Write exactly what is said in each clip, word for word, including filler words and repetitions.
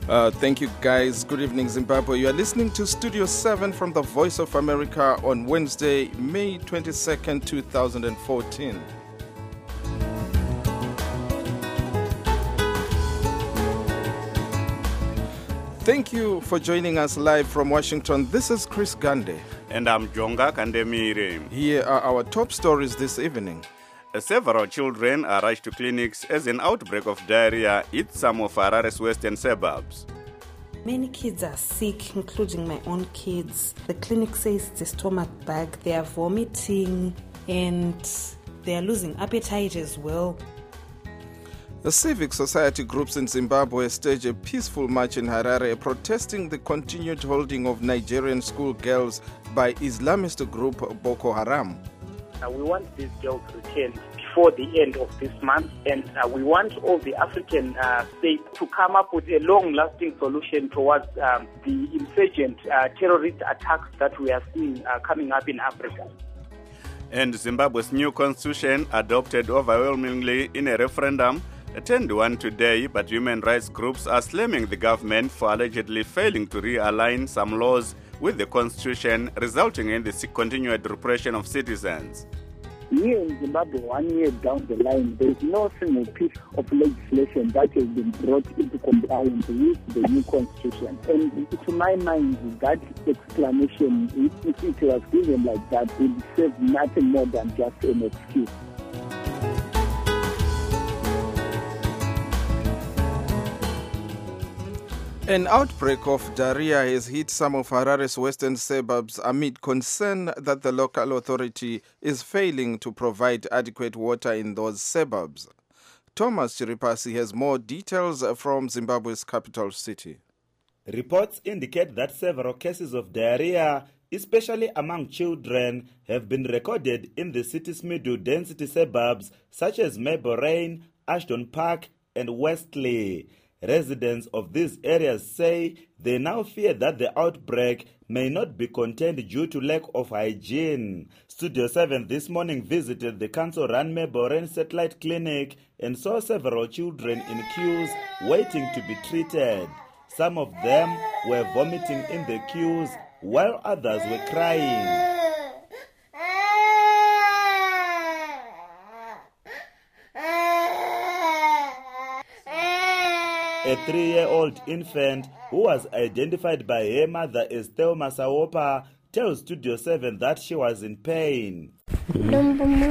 Uh, thank you, guys. Good evening, Zimbabwe. You are listening to Studio seven from the Voice of America on Wednesday, May twenty-second, twenty fourteen. Thank you for joining us live from Washington. This is Chris Gande. And I'm Jonga Kandemire. Here are our top stories this evening. Several children are rushed to clinics as an outbreak of diarrhea hits some of Harare's western suburbs. Many kids are sick, including my own kids. The clinic says it's a stomach bug. They are vomiting and they are losing appetite as well. The civic society groups in Zimbabwe staged a peaceful march in Harare protesting the continued holding of Nigerian school girls by Islamist group Boko Haram. Uh, we want these girls returned before the end of this month, and uh, we want all the African uh, states to come up with a long-lasting solution towards um, the insurgent uh, terrorist attacks that we are seeing uh, coming up in Africa. And Zimbabwe's new constitution, adopted overwhelmingly in a referendum, ten to one today, but human rights groups are slamming the government for allegedly failing to realign some laws with the constitution, resulting in the continued repression of citizens. Here in Zimbabwe, one year down the line, there is no single piece of legislation that has been brought into compliance with the new constitution. And to my mind, that explanation, if it was given like that, would serve nothing more than just an excuse. An outbreak of diarrhea has hit some of Harare's western suburbs amid concern that the local authority is failing to provide adequate water in those suburbs. Thomas Chiripasi has more details from Zimbabwe's capital city. Reports indicate that several cases of diarrhea, especially among children, have been recorded in the city's middle-density suburbs such as Meborane, Ashton Park, and Westley. Residents of these areas say they now fear that the outbreak may not be contained due to lack of hygiene. Studio seven this morning visited the council-run Meborane Satellite Clinic and saw several children in queues waiting to be treated. Some of them were vomiting in the queues while others were crying. A three-year-old infant who was identified by her mother as Thelma Sawopa tells Studio seven that she was in pain. Her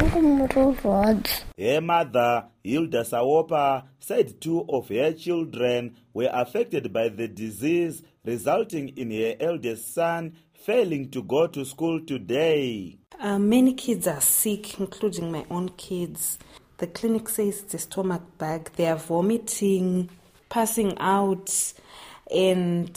mother, Hilda Sawopa, said two of her children were affected by the disease, resulting in her eldest son failing to go to school today. Uh, many kids are sick, including my own kids. The clinic says it's a stomach bug. They are vomiting, passing out, and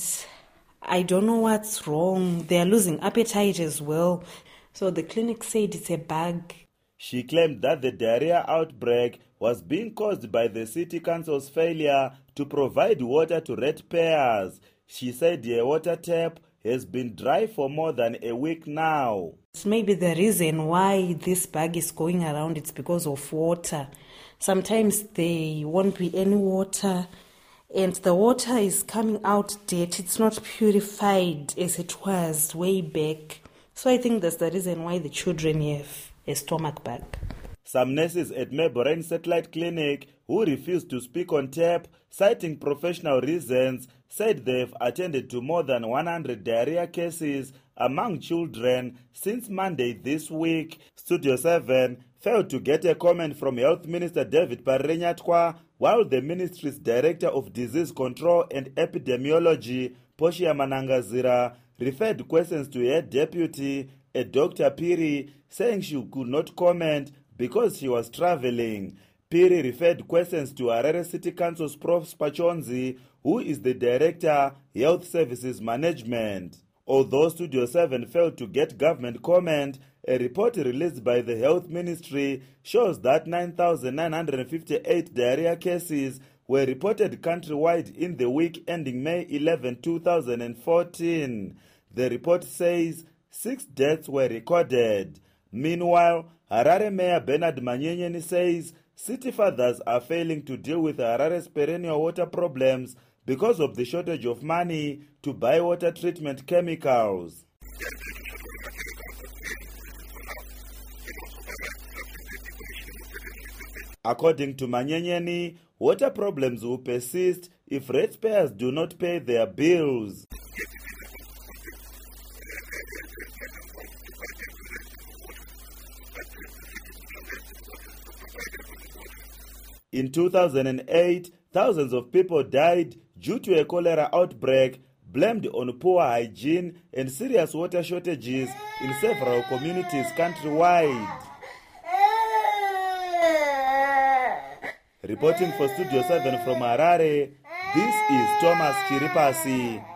I don't know what's wrong. They are losing appetite as well. So the clinic said it's a bug. She claimed that the diarrhea outbreak was being caused by the city council's failure to provide water to ratepayers. She said her water tap has been dry for more than a week now. Maybe the reason why this bug is going around is because of water. Sometimes there won't be any water, and the water is coming out dirty. It's not purified as it was way back. So I think that's the reason why the children have a stomach bug. Some nurses at Meborane Satellite Clinic who refused to speak on tape, citing professional reasons, said they have attended to more than one hundred diarrhea cases among children since Monday this week. Studio seven failed to get a comment from Health Minister David Parenyatwa, while the ministry's Director of Disease Control and Epidemiology, Poshia Manangazira, referred questions to her deputy, a Doctor Piri, saying she could not comment because she was traveling. Piri referred questions to Harare City Council's Prof Pachonzi, who is the Director, Health Services Management. Although Studio seven failed to get government comment, a report released by the Health Ministry shows that nine thousand nine hundred fifty-eight diarrhea cases were reported countrywide in the week ending May eleventh, two thousand fourteen. The report says six deaths were recorded. Meanwhile, Harare Mayor Bernard Manyenyeni says city fathers are failing to deal with Harare's perennial water problems because of the shortage of money to buy water treatment chemicals. According to Manyenyeni, water problems will persist if ratepayers do not pay their bills. In two thousand eight, thousands of people died due to a cholera outbreak blamed on poor hygiene and serious water shortages in several communities countrywide. Reporting for Studio seven from Harare, this is Thomas Chiripasi.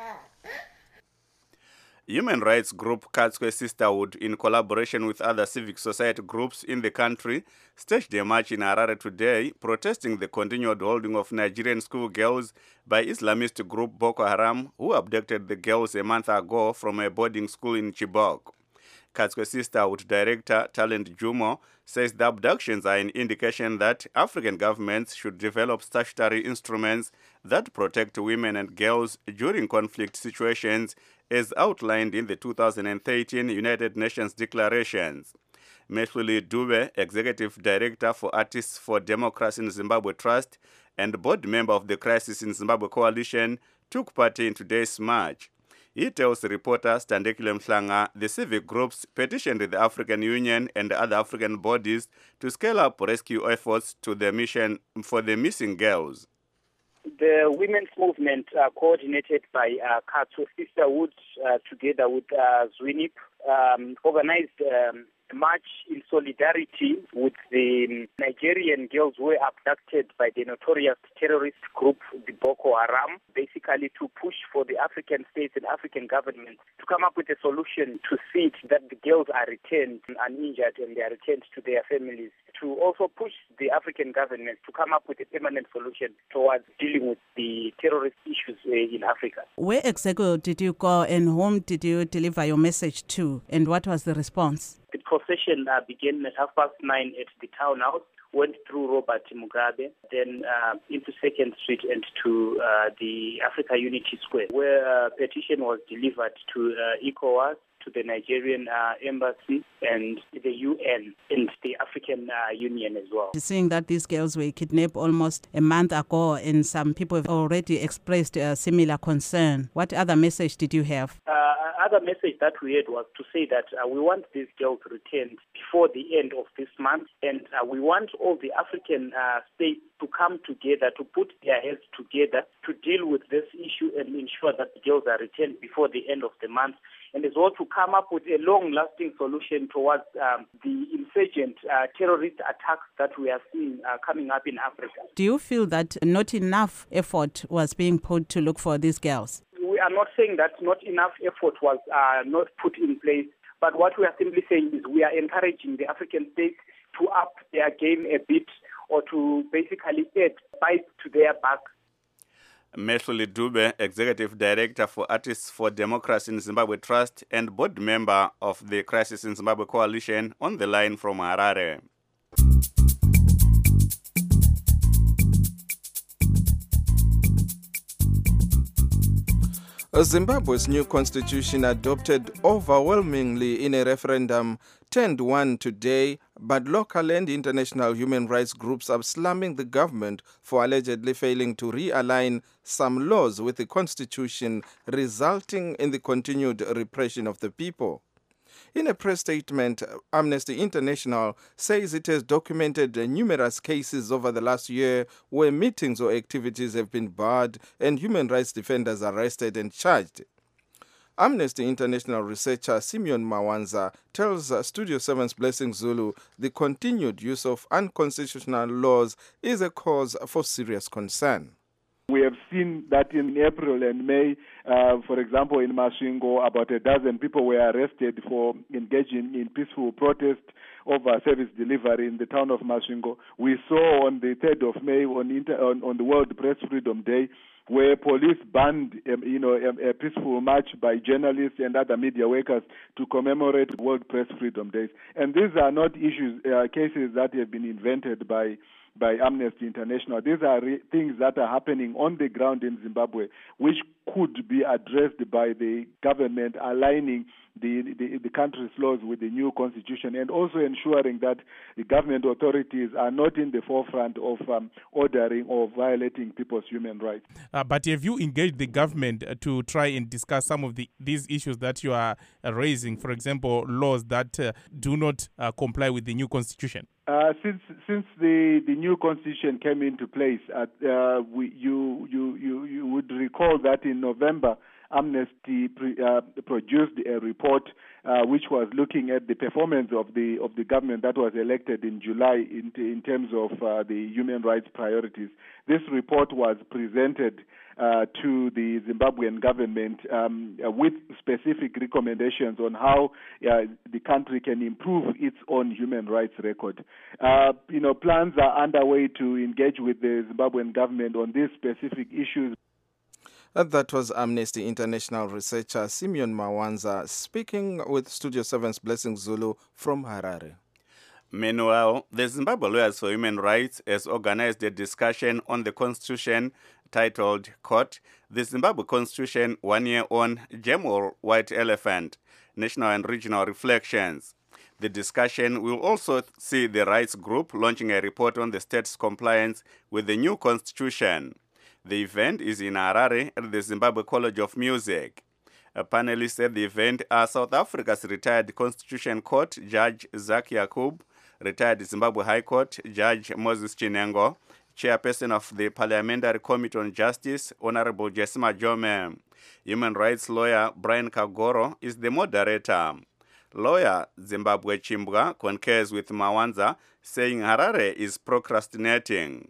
Human rights group Katswe Sisterhood, in collaboration with other civic society groups in the country, staged a march in Harare today, protesting the continued holding of Nigerian schoolgirls by Islamist group Boko Haram, who abducted the girls a month ago from a boarding school in Chibok. Katswe Sisterhood director Talent Jumo says the abductions are an indication that African governments should develop statutory instruments that protect women and girls during conflict situations, as outlined in the two thousand thirteen United Nations declarations. Mehluli Dube, executive director for Artists for Democracy in Zimbabwe Trust and board member of the Crisis in Zimbabwe Coalition, took part in today's march. He tells reporter Standekile Mhlanga the civic groups petitioned the African Union and other African bodies to scale up rescue efforts to the mission for the missing girls. The women's movement, uh, coordinated by uh, Katswe Sisterhood, uh, together with uh, Zwinip, um, organized um, a march in solidarity with the Nigerian girls who were abducted by the notorious terrorist group, the Boko Haram, basically to push for the African states and African governments to come up with a solution to see that the girls are returned uninjured and they are returned to their families, to also push the African governments to come up with a permanent solution towards dealing with the terrorist issues uh, in Africa. Where exactly did you go and whom did you deliver your message to, and what was the response? The procession uh, began at half past nine at the townhouse, went through Robert Mugabe, then uh, into Second Street and to uh, the Africa Unity Square, where a petition was delivered to uh, ECOWAS, to the Nigerian uh, embassy and the U N and the African uh, Union as well. Seeing that these girls were kidnapped almost a month ago and some people have already expressed a similar concern, what other message did you have? Uh, other message that we had was to say that uh, we want these girls returned before the end of this month, and uh, we want all the African uh, states to come together, to put their heads together to deal with this issue and ensure that the girls are returned before the end of the month, and as well to come up with a long-lasting solution towards um, the insurgent uh, terrorist attacks that we are seeing uh, coming up in Africa. Do you feel that not enough effort was being put to look for these girls? We are not saying that not enough effort was uh, not put in place, but what we are simply saying is we are encouraging the African states to up their game a bit or to basically add spice to their back. Mehluli Dube, executive director for Artists for Democracy in Zimbabwe Trust and board member of the Crisis in Zimbabwe Coalition, on the line from Harare. Zimbabwe's new constitution, adopted overwhelmingly in a referendum, turned one today, but local and international human rights groups are slamming the government for allegedly failing to realign some laws with the constitution, resulting in the continued repression of the people. In a press statement, Amnesty International says it has documented numerous cases over the last year where meetings or activities have been barred and human rights defenders arrested and charged. Amnesty International researcher Simeon Mawanza tells Studio seven's Blessing Zulu the continued use of unconstitutional laws is a cause for serious concern. We have seen that in April and May, uh, for example, in Masvingo, about a dozen people were arrested for engaging in peaceful protest over service delivery in the town of Masvingo. We saw on the third of May, on, inter- on, on the World Press Freedom Day, where police banned, um, you know, a, a peaceful march by journalists and other media workers to commemorate World Press Freedom Days. And these are not issues, uh, cases that have been invented by by Amnesty International. These are re- things that are happening on the ground in Zimbabwe, which could be addressed by the government aligning the, the, the country's laws with the new constitution, and also ensuring that the government authorities are not in the forefront of um, ordering or violating people's human rights. Uh, but have you engaged the government uh, to try and discuss some of the these issues that you are uh, raising, for example, laws that uh, do not uh, comply with the new constitution? Uh, since since the, the new constitution came into place, uh, uh, we, you, you you you would recall that in November, Amnesty pre, uh, produced a report uh, which was looking at the performance of the of the government that was elected in July in in terms of uh, the human rights priorities. This report was presented uh, to the Zimbabwean government um, uh, with specific recommendations on how uh, the country can improve its own human rights record. Uh, you know, plans are underway to engage with the Zimbabwean government on these specific issues. Uh, That was Amnesty International researcher Simeon Mawanza speaking with Studio seven's Blessing Zulu from Harare. Meanwhile, the Zimbabwe Lawyers for Human Rights has organized a discussion on the constitution titled, quote, The Zimbabwe Constitution One Year On, Gem or White Elephant, National and Regional Reflections. The discussion will also see the rights group launching a report on the state's compliance with the new constitution. The event is in Harare at the Zimbabwe College of Music. A panelist at the event are South Africa's retired Constitution Court Judge Zak Yakub, retired Zimbabwe High Court Judge Moses Chinengo, chairperson of the Parliamentary Committee on Justice, Honorable Jessima Jome. Human rights lawyer Brian Kagoro is the moderator. Lawyer Zimbabwe Chimbwa concurs with Mawanza, saying Harare is procrastinating.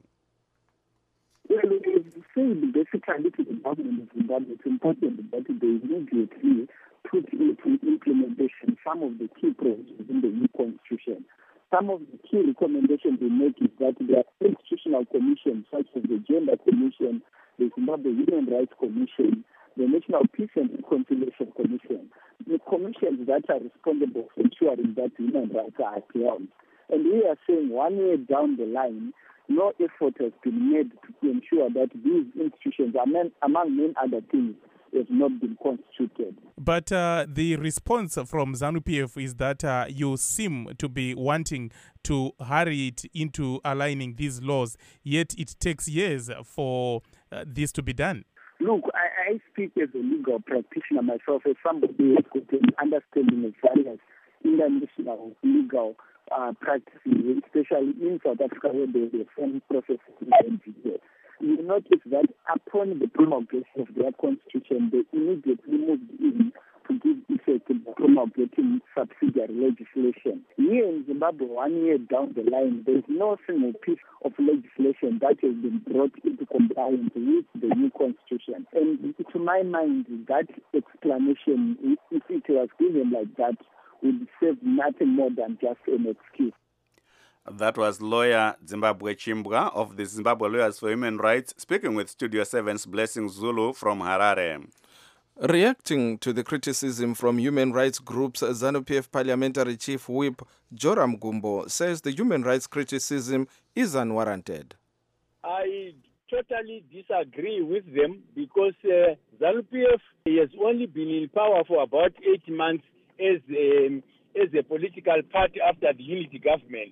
Saying basically to the government of Zimbabwe, it's important that they immediately put into implementation some of the key provisions in the new constitution. Some of the key recommendations we make is that there are institutional commissions such as the Gender Commission, the Zimbabwe Human Rights Commission, the National Peace and Reconciliation Commission, the commissions that are responsible for ensuring that human rights are upheld. And we are saying one year down the line, no effort has been made to ensure that these institutions, among many other things, have not been constituted. But uh, the response from ZANU-P F is that uh, you seem to be wanting to hurry it into aligning these laws, yet it takes years for uh, this to be done. Look, I, I speak as a legal practitioner myself, as somebody who has got an understanding of various international legal Uh, practices, especially in South Africa where there is a firm process in N G O. You notice that upon the promulgation of their constitution, they immediately moved in to give effect to promulgating subsidiary legislation. Here in Zimbabwe, one year down the line, there is no single piece of legislation that has been brought into compliance with the new constitution. And to my mind, that explanation, if it was given like that, would serve nothing more than just an excuse. That was lawyer Zimbabwe Chimbwa of the Zimbabwe Lawyers for Human Rights, speaking with Studio seven's Blessing Zulu from Harare. Reacting to the criticism from human rights groups, ZANU-P F Parliamentary Chief Whip Joram Gumbo says the human rights criticism is unwarranted. I totally disagree with them because uh, ZANU-P F has only been in power for about eight months as a, as a political party after the unity government.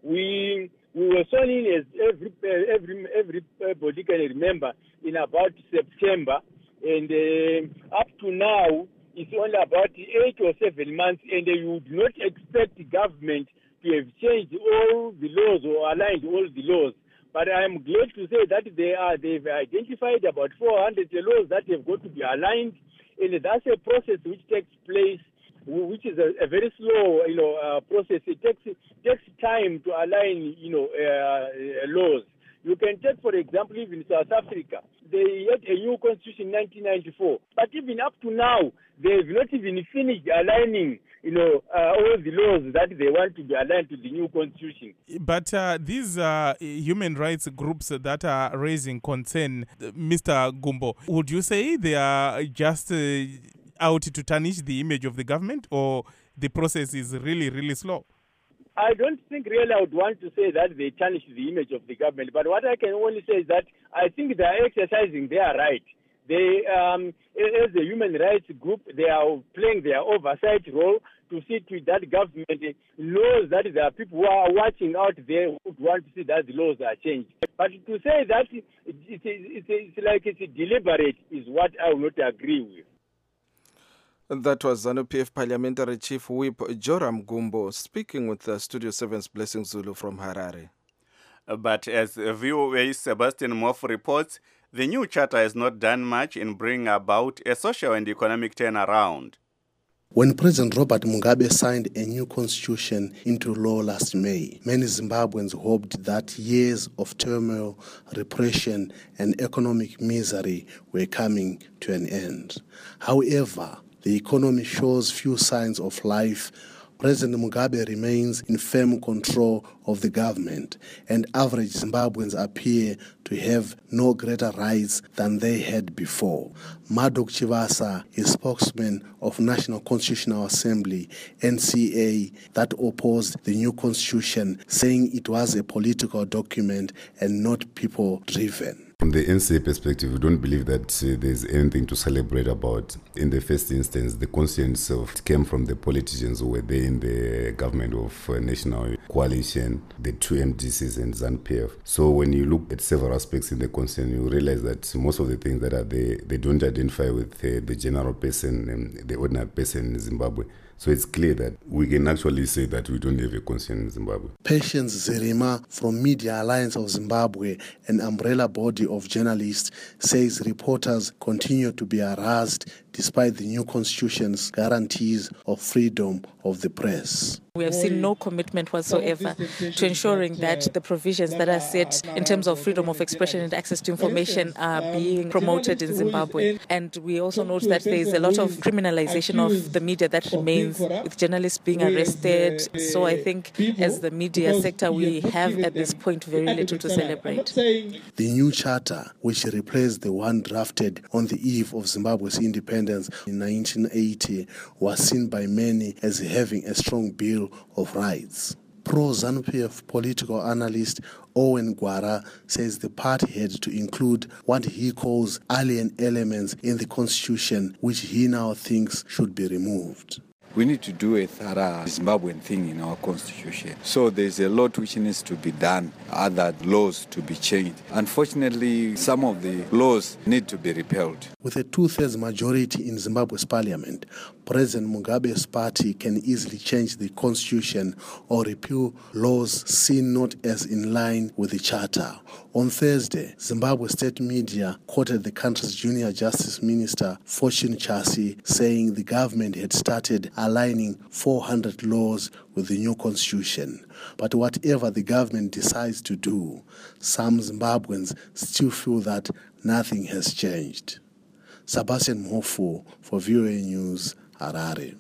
We we were sworn in as every every everybody can remember in about September, and uh, up to now it's only about eight or seven months, and uh, you would not expect the government to have changed all the laws or aligned all the laws. But I am glad to say that they are they've identified about four hundred laws that have got to be aligned, and that's a process which takes place, which is a, a very slow, you know, uh, process. It takes it takes time to align, you know, uh, laws. You can take, for example, even South Africa. They had a new constitution in nineteen ninety-four, but even up to now, they have not even finished aligning, you know, uh, all the laws that they want to be aligned to the new constitution. But uh, these uh, human rights groups that are raising concern, Mister Gumbo, would you say they are just uh, out to tarnish the image of the government, or the process is really, really slow? I don't think really I would want to say that they tarnish the image of the government, but what I can only say is that I think they are exercising their right. They, um, as a human rights group, they are playing their oversight role to see to that government laws that there are people who are watching out there who would want to see that the laws are changed. But to say that it, it, it, it, it's like it's deliberate is what I will not agree with. That was ZANU-P F Parliamentary Chief Whip Joram Gumbo speaking with the Studio seven's Blessing Zulu from Harare. But as V O A's Sebastian Moff reports, the new charter has not done much in bringing about a social and economic turnaround. When President Robert Mugabe signed a new constitution into law last May, many Zimbabweans hoped that years of turmoil, repression, and economic misery were coming to an end. However, the economy shows few signs of life. President Mugabe remains in firm control of the government, and average Zimbabweans appear to have no greater rights than they had before. Madok Chivasa is spokesman of National Constitutional Assembly, N C A, that opposed the new constitution, saying it was a political document and not people-driven. From the N C A perspective, we don't believe that uh, there's anything to celebrate about. In the first instance, the constitution itself came from the politicians who were there in the government of uh, National Coalition, the two M D Cs and ZANU-P F. So when you look at several aspects in the constitution, you realize that most of the things that are there, they don't identify with uh, the general person, and the ordinary person in Zimbabwe. So it's clear that we can actually say that we don't have a constitution in Zimbabwe. Patience Zerima from Media Alliance of Zimbabwe, an umbrella body of journalists, says reporters continue to be harassed despite the new constitution's guarantees of freedom of the press. We have seen no commitment whatsoever to ensuring that the provisions that are set in terms of freedom of expression and access to information are being promoted in Zimbabwe. And we also note that there is a lot of criminalization of the media that remains, with journalists being arrested. So I think as the media sector, we have at this point very little to celebrate. The new charter, which replaced the one drafted on the eve of Zimbabwe's independence in nineteen eighty, was seen by many as having a strong bill of rights. Pro-ZANU-P F political analyst Owen Gwara says the party had to include what he calls alien elements in the constitution, which he now thinks should be removed. We need to do a thorough Zimbabwean thing in our constitution. So there's a lot which needs to be done, other laws to be changed. Unfortunately, some of the laws need to be repealed. With a two-thirds majority in Zimbabwe's parliament, President Mugabe's party can easily change the constitution or repeal laws seen not as in line with the charter. On Thursday, Zimbabwe state media quoted the country's junior justice minister, Fortune Chasi, saying the government had started aligning four hundred laws with the new constitution. But whatever the government decides to do, some Zimbabweans still feel that nothing has changed. Sebastian Mofu for V O A News, Harare.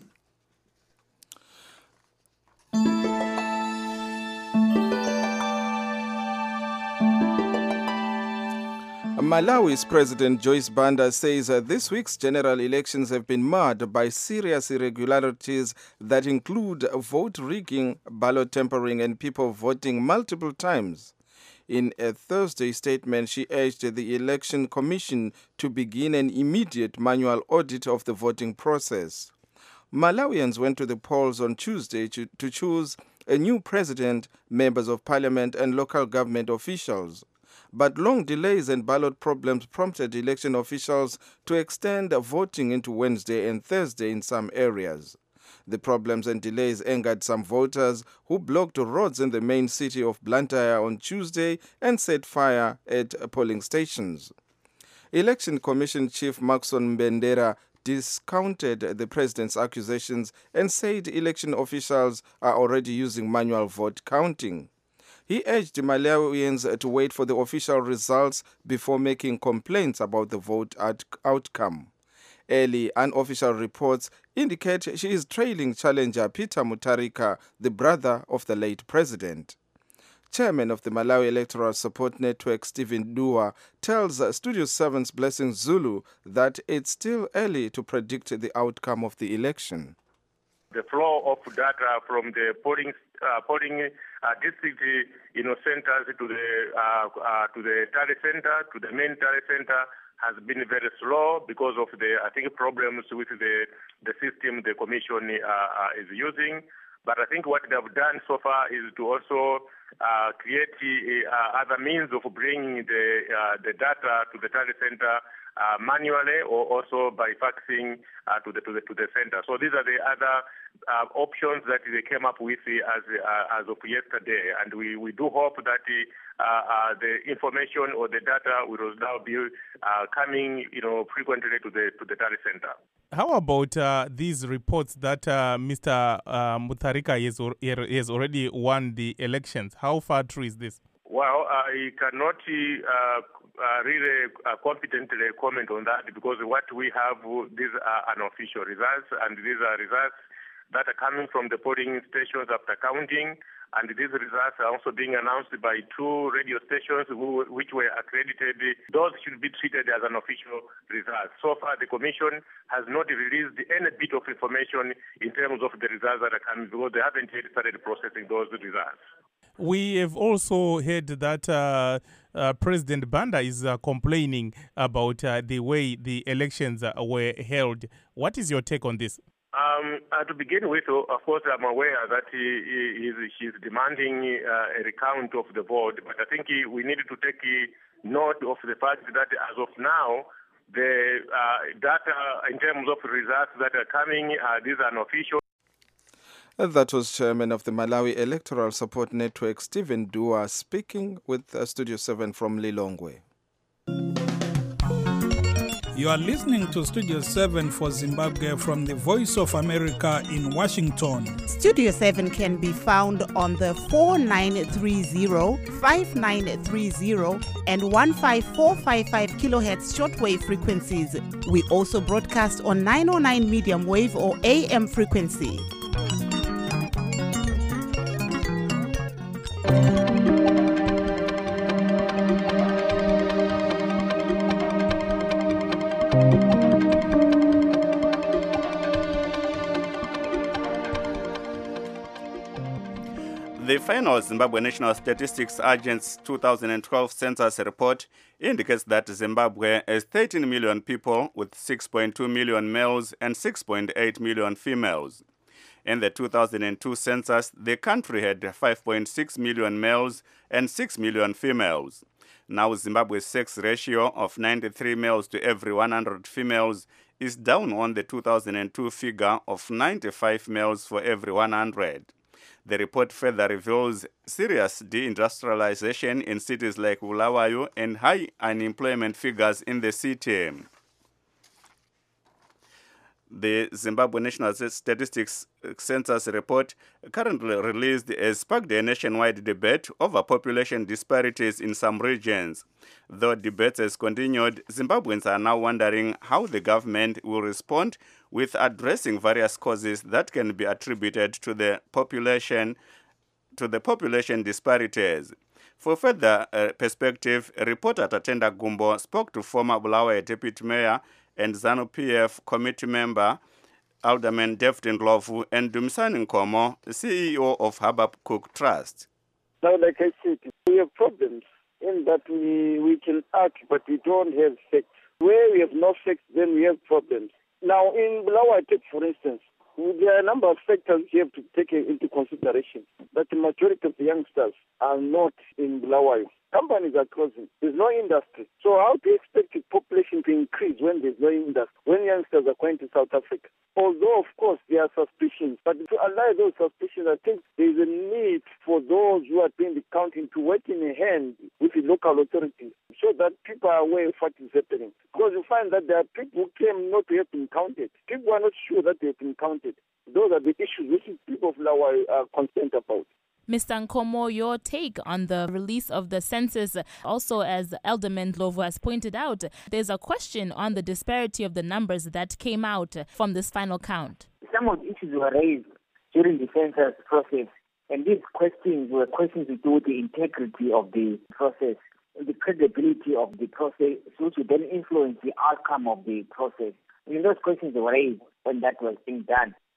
Malawi's President Joyce Banda says uh, this week's general elections have been marred by serious irregularities that include vote rigging, ballot tampering, and people voting multiple times. In a Thursday statement, she urged the Election Commission to begin an immediate manual audit of the voting process. Malawians went to the polls on Tuesday to, to choose a new president, members of parliament, and local government officials. But long delays and ballot problems prompted election officials to extend voting into Wednesday and Thursday in some areas. The problems and delays angered some voters who blocked roads in the main city of Blantyre on Tuesday and set fire at polling stations. Election Commission Chief Maxon Mbendera discounted the president's accusations and said election officials are already using manual vote counting. He urged Malawians to wait for the official results before making complaints about the vote out- outcome. Early unofficial reports indicate she is trailing challenger Peter Mutharika, the brother of the late president. Chairman of the Malawi Electoral Support Network, Stephen Dua, tells Studio seven's Blessing Zulu that it's still early to predict the outcome of the election. The flow of data from the polling uh, polling uh, district, you know, centers to the uh, uh, to the tally center, to the main tally center, has been very slow because of the, I think, problems with the the system the commission uh, uh, is using. But I think what they have done so far is to also uh, create uh, other means of bringing the uh, the data to the tally center uh, manually, or also by faxing uh, to the to the to the center. So these are the other uh, options that they came up with as uh, as of yesterday, and we, we do hope that uh, uh, the information or the data will now be uh, coming, you know, frequently to the to the tally center. How about uh, these reports that uh, Mister Uh, Mutharika has, or, has already won the elections? How far true is this? Well, I cannot uh, uh, really uh, competently comment on that, because what we have, these are unofficial results, and these are results that are coming from the polling stations after counting. And these results are also being announced by two radio stations who, which were accredited. Those should be treated as an official result. So far, the Commission has not released any bit of information in terms of the results that are coming, because they haven't yet started processing those results. We have also heard that uh, uh, President Banda is uh, complaining about uh, the way the elections uh, were held. What is your take on this? Um, uh, to begin with, of course, I'm aware that he, he is, she's demanding uh, a recount of the vote, but I think he, we need to take note of the fact that as of now, the uh, data in terms of results that are coming, uh, these are unofficial. That was Chairman of the Malawi Electoral Support Network, Stephen Dua, speaking with uh, Studio seven from Lilongwe. You are listening to Studio seven for Zimbabwe from the Voice of America in Washington. Studio seven can be found on the four nine three zero, five nine three zero and one five four five five kilohertz shortwave frequencies. We also broadcast on nine oh nine medium wave or A M frequency. The final Zimbabwe National Statistics Agency's two thousand twelve census report indicates that Zimbabwe has thirteen million people with six point two million males and six point eight million females. In the two thousand two census, the country had five point six million males and six million females. Now Zimbabwe's sex ratio of ninety-three males to every one hundred females is down on the two thousand two figure of ninety-five males for every one hundred. The report further reveals serious deindustrialization in cities like Bulawayo and high unemployment figures in the city. The Zimbabwe National Statistics Census report, currently released, has sparked a nationwide debate over population disparities in some regions. Though debates has continued, Zimbabweans are now wondering how the government will respond with addressing various causes that can be attributed to the population to the population disparities. For further uh, perspective, reporter Tatenda Gumbo spoke to former Bulawayo Deputy Mayor and ZANU-P F committee member Alderman Devin Ndlovu and Dumisani Nkomo, the C E O of Habakkuk Trust. Now, like I said, we have problems in that we, we can act, but we don't have facts. Where we have no facts, then we have problems. Now, in Bulawayo, for instance, there are a number of factors you have to take into consideration. That the majority of the youngsters are not in Bulawayo. Companies are closing. There's no industry. So how do you expect the population to increase when there's no industry, when youngsters are going to South Africa? Although, of course, there are suspicions, but to allay those suspicions, I think there's a need for those who are doing the counting to work in hand with the local authorities so that people are aware of what is happening. Because you find that there are people who claim not to have been counted. People are not sure that they have been counted. Those are the issues which people of Lawa are concerned about. Mister Nkomo, your take on the release of the census. Also, as Alderman Ndlovu has pointed out, there's a question on the disparity of the numbers that came out from this final count. Some of the issues were raised during the census process, and these questions were questions to do with the integrity of the process, the credibility of the process, which would then influence the outcome of the process. I mean, those questions were raised when that was being done.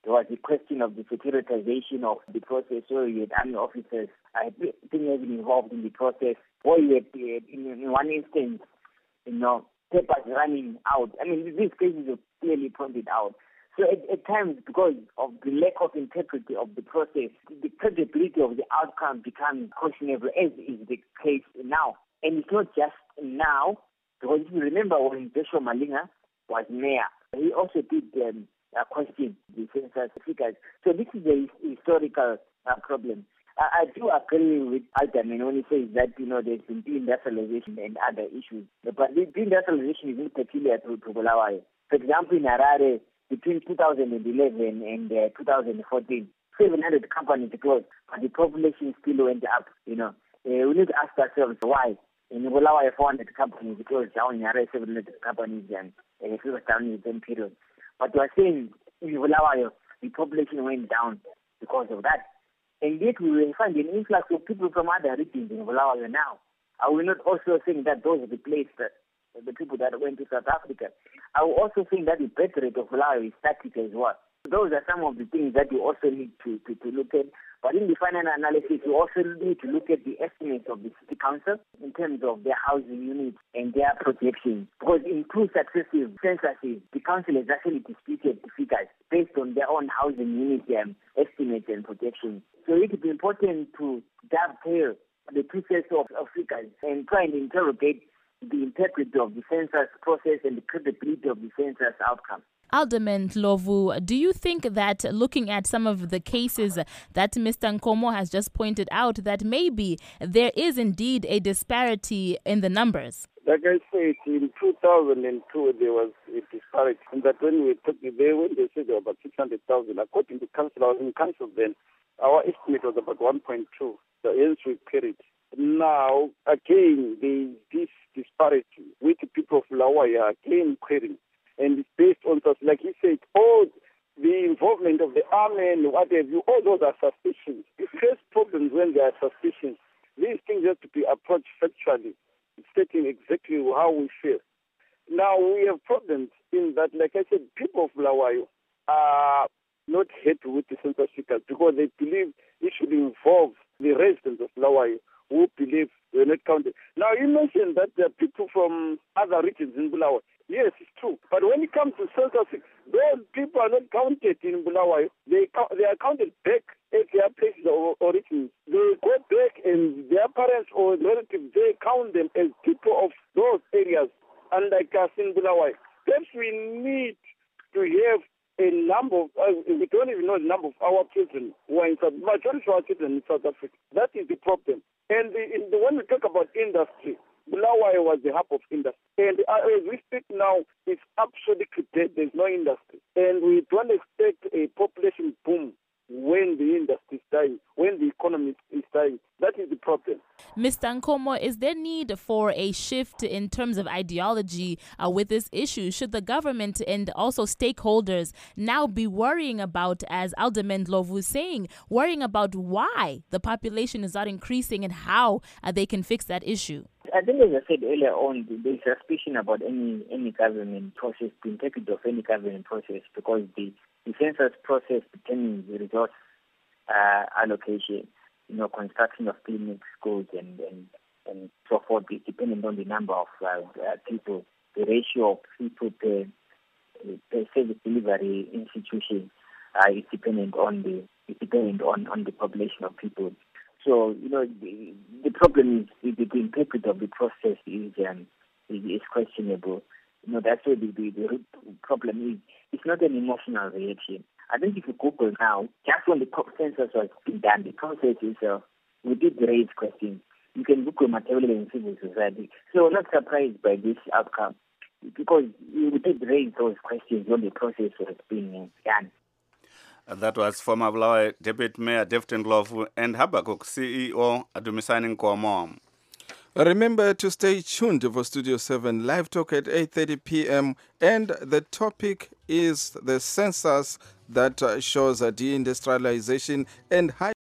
There was the question of the securitization of the process, where you had army officers, I think, having involved in the process, or you had, in, in one instance, you know, papers running out. I mean, these cases are clearly pointed out. So at, at times, because of the lack of integrity of the process, the credibility of the outcome becomes questionable, as is the case now. And it's not just now, because if you remember when Joshua Malinga was mayor, he also did um, uh, question the census figures. So this is a historical uh, problem. Uh, I do agree with Alderman when he says that, you know, there's been deindustrialization and other issues. But the deindustrialization is not peculiar to, to Bulawayo. For example, in Harare, between two thousand eleven and uh, two thousand fourteen, seven hundred companies closed, but the population still went up, you know. Uh, we need to ask ourselves why. In Bulawayo, four hundred companies closed down, in Harare, seven hundred companies, and uh, it was down in the same period. But we are saying in Bulawayo, the population went down because of that. And yet we will find an influx of people from other regions in Bulawayo now. Are we not also saying that those are the places, that, the people that went to South Africa? I will also think that the birth rate of Bulawayo is static as well. Those are some of the things that you also need to, to, to look at. But in the final analysis, you also need to look at the estimates of the city council in terms of their housing units and their projections. Because in two successive censuses, the council has actually disputed the figures based on their own housing unit um, estimates and projections. So it is important to dovetail the two sets of, of figures and try and interrogate the integrity of the census process and the credibility of the census outcome. Alderman Ndlovu, do you think that looking at some of the cases that Mister Nkomo has just pointed out, that maybe there is indeed a disparity in the numbers? Like I said, in two thousand two, there was a disparity. And that when we took it there, when they said there were about six hundred thousand, according to council, I was in council then, our estimate was about one point two, the hence we carried. Now, again, there is this disparity with the people of Bulawayo, again, querying. And it's based on, like he said, all the involvement of the army and what have you, all those are suspicions. It creates problems when there are suspicions. These things have to be approached factually, stating exactly how we feel. Now, we have problems in that, like I said, people of Bulawayo are not happy with the census figures because they believe it should involve the residents of Bulawayo who believe we're not counted. Now, you mentioned that there are people from other regions in Bulawayo. Yes, it's true. But when it comes to census, those people are not counted in Bulawayo. They they are counted back at their places of origin. They go back and their parents or relatives, they count them as people of those areas, unlike us in Bulawayo. Perhaps we need to have a number of, uh, we don't even know the number of our children who are in South, majority of our children in South Africa. That is the problem. And the, in the, when we talk about industry, Bulawayo was the hub of industry. And uh, as we speak now, it's absolutely dead. There's no industry. And we don't expect a population boom when the industry is dying, when the economy is dying. That is the problem. Mister Nkomo, is there need for a shift in terms of ideology uh, with this issue? Should the government and also stakeholders now be worrying about, as Alderman Ndlovu is saying, worrying about why the population is not increasing and how uh, they can fix that issue? I think, as I said earlier on, there's suspicion about any any government process, the integrity of any government process, because the, the census process determines the resource uh, allocation, you know, construction of clinics, schools, and, and, and so forth, is dependent on the number of uh, uh, people, the ratio of people per, per service delivery institution uh, is dependent on the is dependent on, on the population of people. So, you know, the, the problem is, is the integrity of the process is, um, is is questionable. You know, that's where the, the, the root problem is. It's not an emotional reaction. I think if you Google now, just when the census was being done, the process is, uh, we did raise questions. You can Google Matabele in civil society. So I'm not surprised by this outcome, because we did raise those questions when the process was being done. That was former Bulawayo Deputy Mayor David Ndlovu and Habakkuk C E O Adumisani Nkomo. Remember to stay tuned for Studio seven Live Talk at eight thirty p.m. and the topic is the census that shows a deindustrialization and high